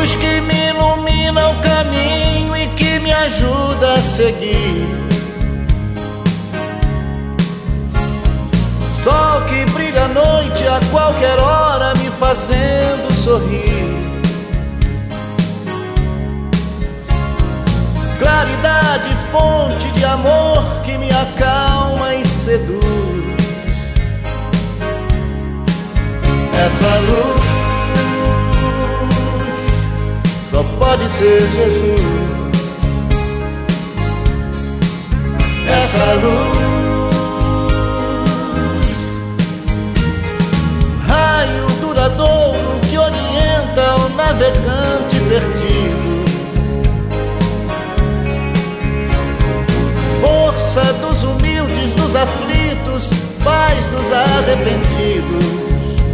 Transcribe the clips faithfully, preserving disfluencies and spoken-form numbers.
luz que me ilumina o caminho e que me ajuda a seguir. Sol que brilha à noite a qualquer hora, me fazendo sorrir. Claridade, fonte de amor que me acalma e seduz. Essa luz só pode ser Jesus. Essa luz, raio duradouro que orienta o navegante perdido. Força dos humildes, dos aflitos, paz dos arrependidos.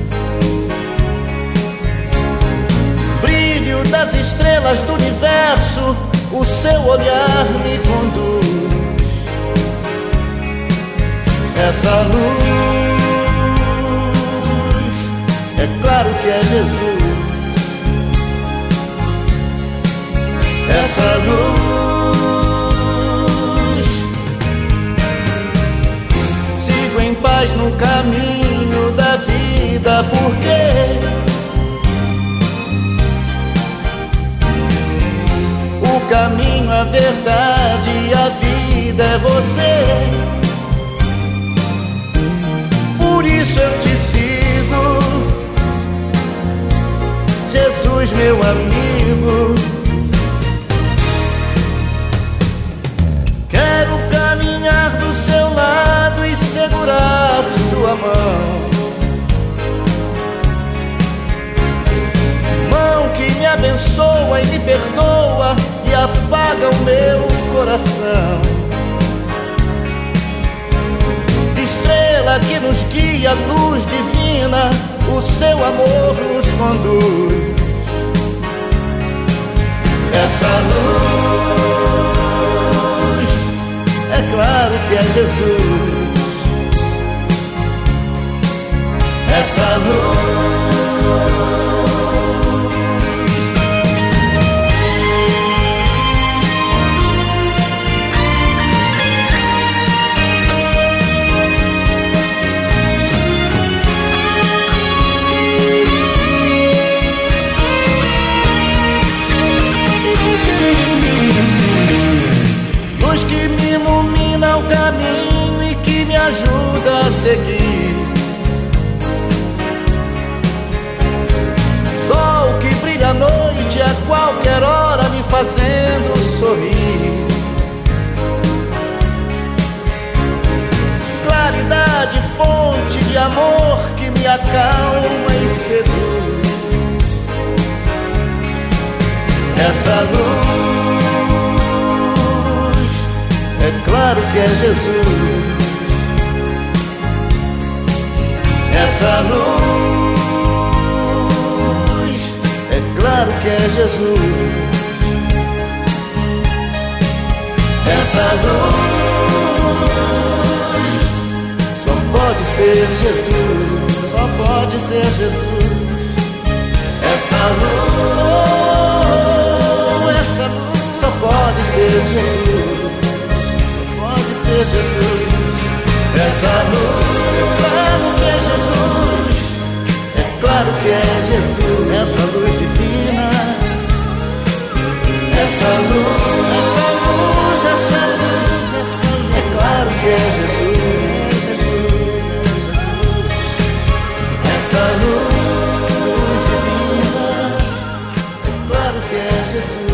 Brilho das estrelas do universo, o seu olhar me conduz. Essa luz, é claro que é Jesus. Essa luz, sigo em paz no caminho da vida, porque o caminho, a verdade e a vida é você. Por isso eu te sigo, Jesus, meu amigo. Quero caminhar do seu lado e segurar sua mão, mão que me abençoa e me perdoa e afaga o meu coração. Estrela que nos guia, luz divina, o seu amor nos conduz. Essa luz, é claro que é Jesus. Essa luz, que me ilumina o caminho e que me ajuda a seguir. Sol que brilha à noite a qualquer hora, me fazendo sorrir. Claridade, fonte de amor que me acalma e seduz. Essa luz, é claro que é Jesus. Essa luz, é claro que é Jesus. Essa luz, só pode ser Jesus. Só pode ser Jesus. Essa luz, essa luz, só pode ser Jesus. Ser Jesus. Essa luz, é claro que é Jesus. É claro que é Jesus. Essa luz divina. Essa luz, essa luz, essa luz, essa luz. É claro que é Jesus. Essa luz divina. É claro que é Jesus.